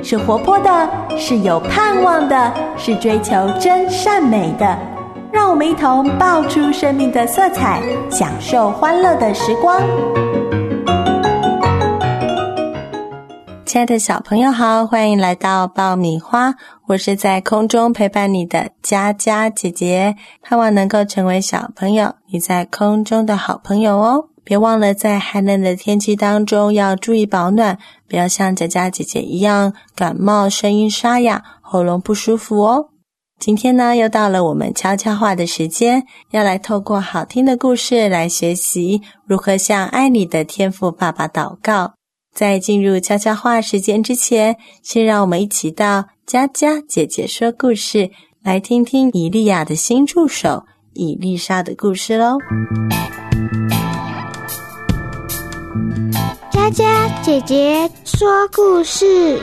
是活泼的，是有盼望的，是追求真善美的。让我们一同爆出生命的色彩，享受欢乐的时光。 亲爱的小朋友好，欢迎来到爆米花，我是在空中陪伴你的佳佳姐姐，盼望能够成为小朋友你在空中的好朋友哦。别忘了在寒冷的天气当中要注意保暖，不要像佳佳姐姐一样感冒，声音沙哑，喉咙不舒服哦。今天呢，又到了我们悄悄话的时间，要来透过好听的故事来学习如何向爱你的天父爸爸祷告。在进入悄悄话时间之前，先让我们一起到佳佳姐姐说故事，来听听以利亚的新助手以利沙的故事咯。 佳佳姐姐说故事。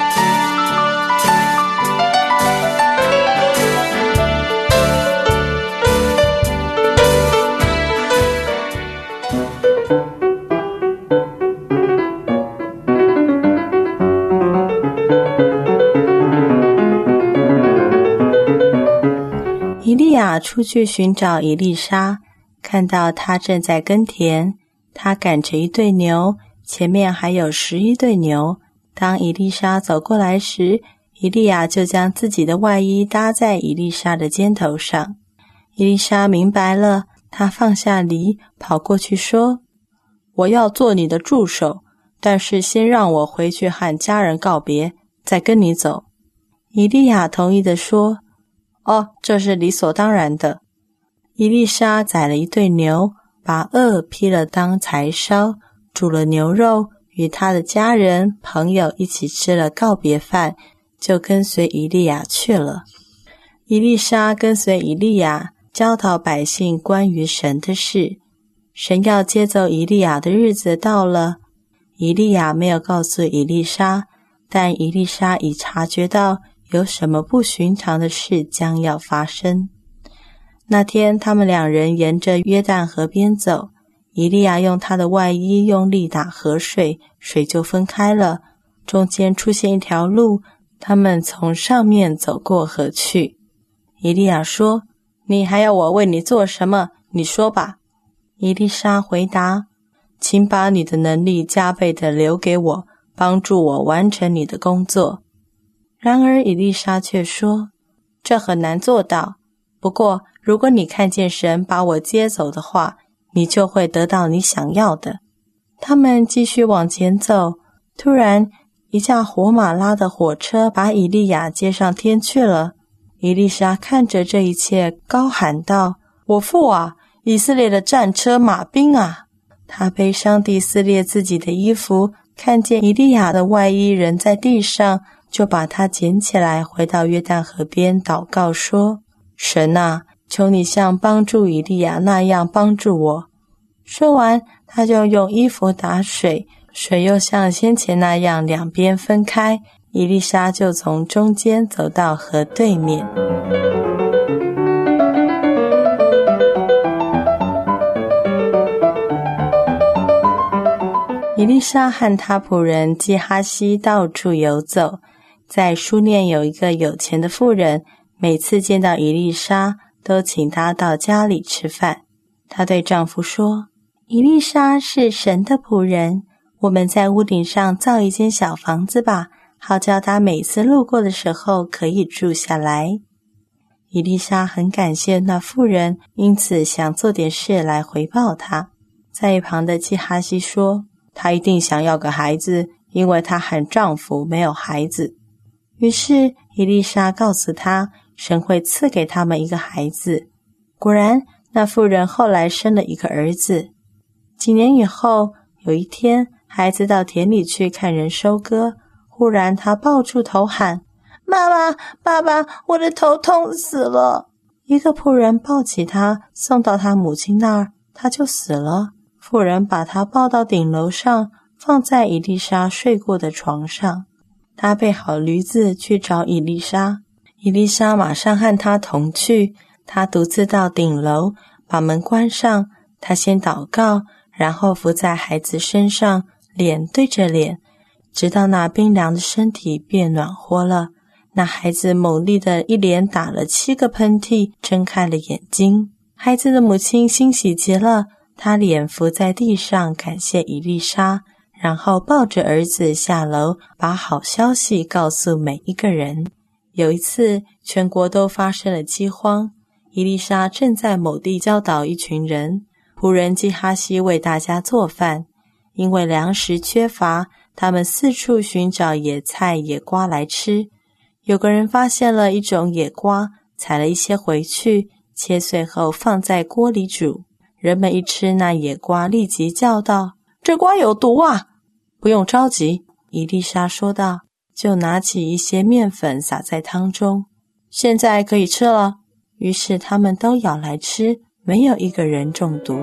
以利亚出去寻找以利沙，看到他正在耕田，他赶着一对牛，前面还有11对牛。当以利沙走过来时，以利亚就将自己的外衣搭在以利沙的肩头上。以利沙明白了，他放下犁，跑过去说：我要做你的助手，但是先让我回去和家人告别，再跟你走。以利亚同意地说：哦，这是理所当然的。以利沙宰了一对牛，把轭劈了当柴烧，煮了牛肉，与他的家人朋友一起吃了告别饭，就跟随以利亚去了。以利沙跟随以利亚，教导百姓关于神的事。神要接走以利亚的日子到了，以利亚没有告诉以利沙，但以利沙已察觉到有什么不寻常的事将要发生。那天他们两人沿着约旦河边走，以利亚用他的外衣用力打河水，水就分开了，中间出现一条路，他们从上面走过河去。以利亚说：你还要我为你做什么？你说吧。以利沙回答：请把你的能力加倍地留给我，帮助我完成你的工作。然而以利沙却说：这很难做到，不过如果你看见神把我接走的话，你就会得到你想要的。他们继续往前走，突然一架火马拉的火车把以利亚接上天去了。以利沙看着这一切，高喊道：我父啊，以色列的战车马兵啊！他悲伤地撕裂自己的衣服，看见以利亚的外衣仍在地上，就把它捡起来，回到约旦河边祷告说：神啊，求你像帮助以利亚那样帮助我。说完，他就用衣服打水，水又像先前那样两边分开，以利沙就从中间走到河对面。以利沙和他仆人基哈西到处游走，在书念有一个有钱的妇人，每次见到以利沙都请他到家里吃饭。她对丈夫说：以利沙是神的仆人，我们在屋顶上造一间小房子吧，好叫他每次路过的时候可以住下来。以利沙很感谢那妇人，因此想做点事来回报她。在一旁的基哈西说：她一定想要个孩子，因为她和丈夫没有孩子。于是以利沙告诉她，神会赐给他们一个孩子。果然，那妇人后来生了一个儿子。几年以后，有一天，孩子到田里去看人收割，忽然他抱住头喊：妈妈，爸爸，我的头痛死了。一个仆人抱起他，送到他母亲那儿，他就死了。妇人把他抱到顶楼上，放在以利沙睡过的床上。他备好驴子去找以利沙，以利沙马上和他同去。他独自到顶楼，把门关上。他先祷告，然后伏在孩子身上，脸对着脸， 直到那冰凉的身体变暖和了。那孩子猛力的一连打了7个喷嚏，睁开了眼睛。孩子的母亲欣喜极了，她脸伏在地上感谢以利沙，然后抱着儿子下楼，把好消息告诉每一个人。有一次，全国都发生了饥荒，以利沙正在某地教导一群人，仆人基哈西为大家做饭。因为粮食缺乏，他们四处寻找野菜野瓜来吃。有个人发现了一种野瓜，采了一些回去，切碎后放在锅里煮。人们一吃那野瓜，立即叫道：“这瓜有毒啊！”“不用着急。”以利沙说道，就拿起一些面粉撒在汤中。“现在可以吃了。”于是他们都舀来吃，没有一个人中毒。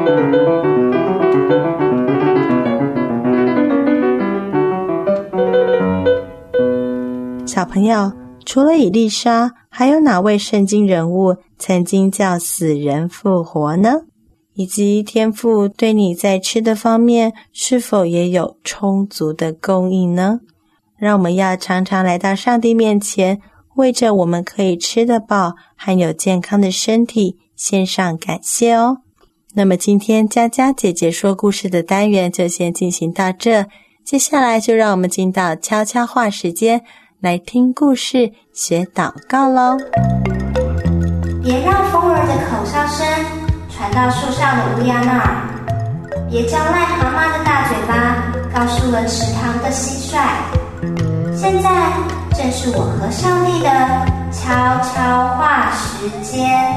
小朋友，除了以利沙，还有哪位圣经人物曾经叫死人复活呢？以及天父对你在吃的方面是否也有充足的供应呢？让我们要常常来到上帝面前，为着我们可以吃得饱还有健康的身体献上感谢哦。那么今天佳佳姐姐说故事的单元就先进行到这，接下来就让我们进到悄悄话时间，来听故事学祷告咯。 别让风儿的口哨声传到树上的乌鸦那儿，别叫癞蛤蟆的大嘴巴告诉了池塘的蟋蟀。现在正是我和上帝的悄悄话时间。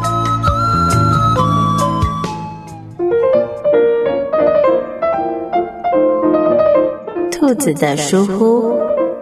兔子的疏忽。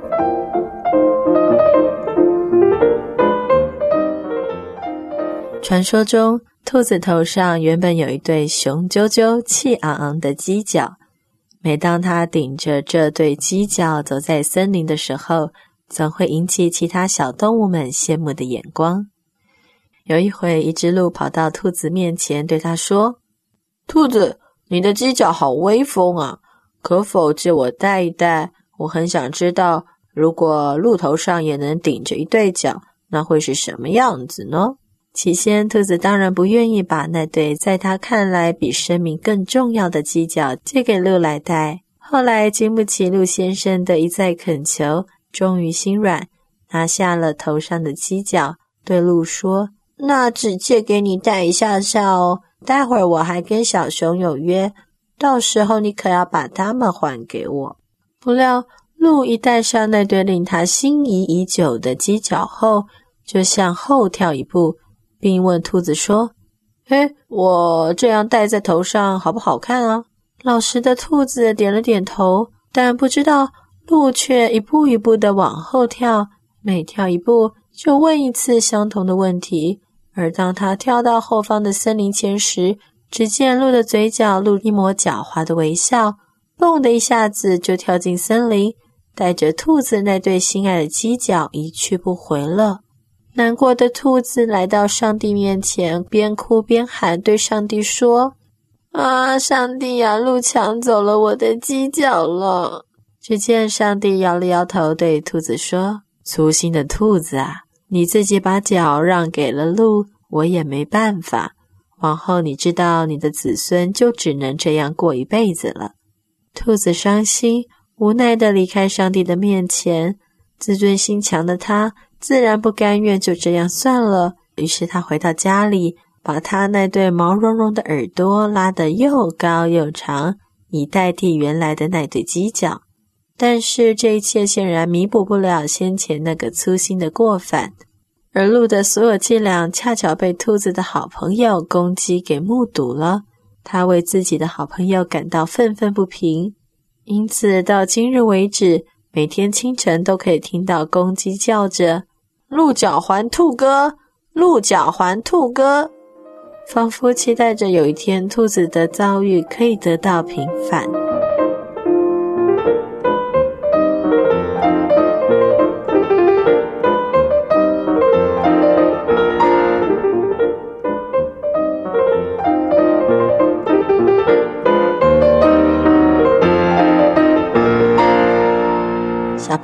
传说中，兔子头上原本有一对雄赳赳气昂昂的犄角，每当它顶着这对犄角走在森林的时候，总会引起其他小动物们羡慕的眼光。有一回，一只鹿跑到兔子面前对它说：“兔子，你的犄角好威风啊，可否借我戴一戴？我很想知道，如果鹿头上也能顶着一对角，那会是什么样子呢？”起先，兔子当然不愿意把那对在他看来比生命更重要的犄角借给鹿来戴。后来经不起鹿先生的一再恳求，终于心软，拿下了头上的犄角，对鹿说：“那只借给你戴一下下哦，待会儿我还跟小熊有约，到时候你可要把它们还给我。”不料鹿一戴上那对令他心仪已久的犄角后，就向后跳一步，并问兔子说：“我这样戴在头上好不好看啊？”老实的兔子点了点头，但不知道鹿却一步一步地往后跳，每跳一步就问一次相同的问题。而当他跳到后方的森林前时，只见鹿的嘴角露一抹狡猾的微笑，蹦的一下子就跳进森林，带着兔子那对心爱的犄角一去不回了。难过的兔子来到上帝面前，边哭边喊，对上帝说：“啊，上帝啊，鹿抢走了我的犄角了。”只见上帝摇了摇头，对兔子说：“粗心的兔子啊，你自己把角让给了鹿，我也没办法。往后你知道你的子孙就只能这样过一辈子了。”兔子伤心无奈地离开上帝的面前，自尊心强的他自然不甘愿就这样算了，于是他回到家里，把他那对毛茸茸的耳朵拉得又高又长，以代替原来的那对犄角。但是这一切显然弥补不了先前那个粗心的过犯，而鹿的所有伎俩恰巧被兔子的好朋友公鸡给目睹了，他为自己的好朋友感到愤愤不平，因此到今日为止，每天清晨都可以听到公鸡叫着：“鹿角还兔哥，鹿角还兔哥”，仿佛期待着有一天兔子的遭遇可以得到平反。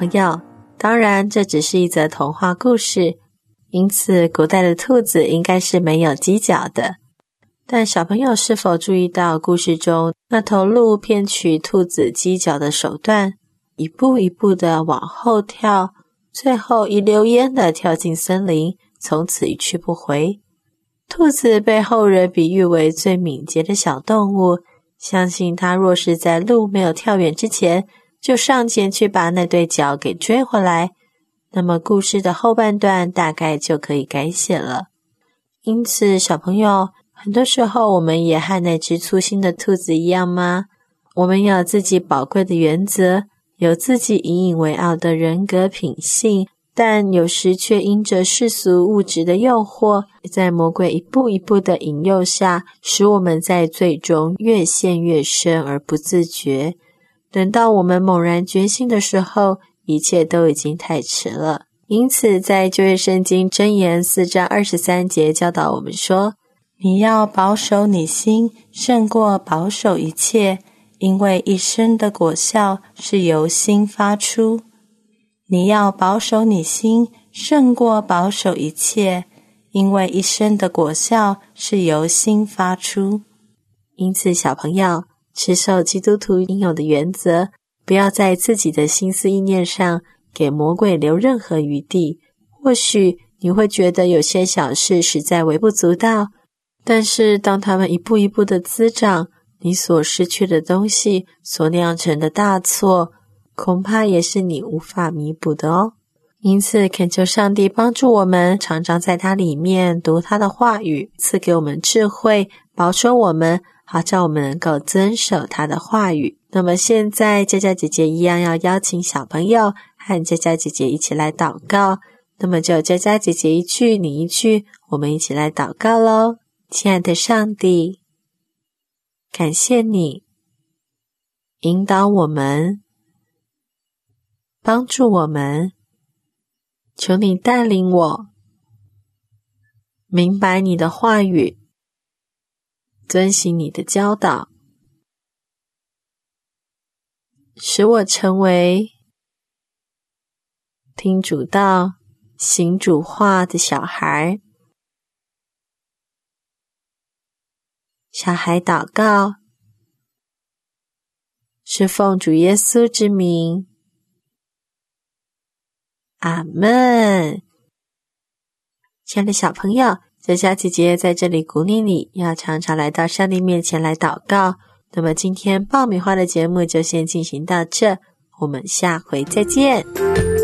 朋友，当然这只是一则童话故事，因此古代的兔子应该是没有犄角的。但小朋友是否注意到故事中那头鹿骗取兔子犄角的手段，一步一步的往后跳，最后一溜烟的跳进森林，从此一去不回。兔子被后人比喻为最敏捷的小动物，相信它若是在鹿没有跳远之前就上前去把那对角给追回来，那么故事的后半段大概就可以改写了。因此小朋友，很多时候我们也和那只粗心的兔子一样吗？我们有自己宝贵的原则，有自己引以为傲的人格品性，但有时却因着世俗物质的诱惑，在魔鬼一步一步的引诱下，使我们在罪中越陷越深而不自觉。等到我们猛然觉醒的时候，一切都已经太迟了。因此在旧约圣经箴言4章23节教导我们说，你要保守你心，胜过保守一切，因为一生的果效是由心发出。你要保守你心，胜过保守一切，因为一生的果效是由心发出。因此小朋友，持守基督徒应有的原则，不要在自己的心思意念上给魔鬼留任何余地。或许你会觉得有些小事实在微不足道，但是当他们一步一步的滋长，你所失去的东西，所酿成的大错，恐怕也是你无法弥补的哦。因此恳求上帝帮助我们，常常在他里面读他的话语，赐给我们智慧，保守我们，好叫我们能够遵守他的话语。那么现在佳佳姐姐一样要邀请小朋友和佳佳姐姐一起来祷告，那么就佳佳姐姐一句你一句，我们一起来祷告咯。亲爱的上帝，感谢你引导我们，帮助我们，求你带领我明白你的话语，遵行你的教导，使我成为听主道、行主话的小孩。小孩祷告，是奉主耶稣之名，阿们。亲爱的小朋友，佳佳姐姐在这里鼓励你，要常常来到上帝面前来祷告。那么今天爆米花的节目就先进行到这，我们下回再见。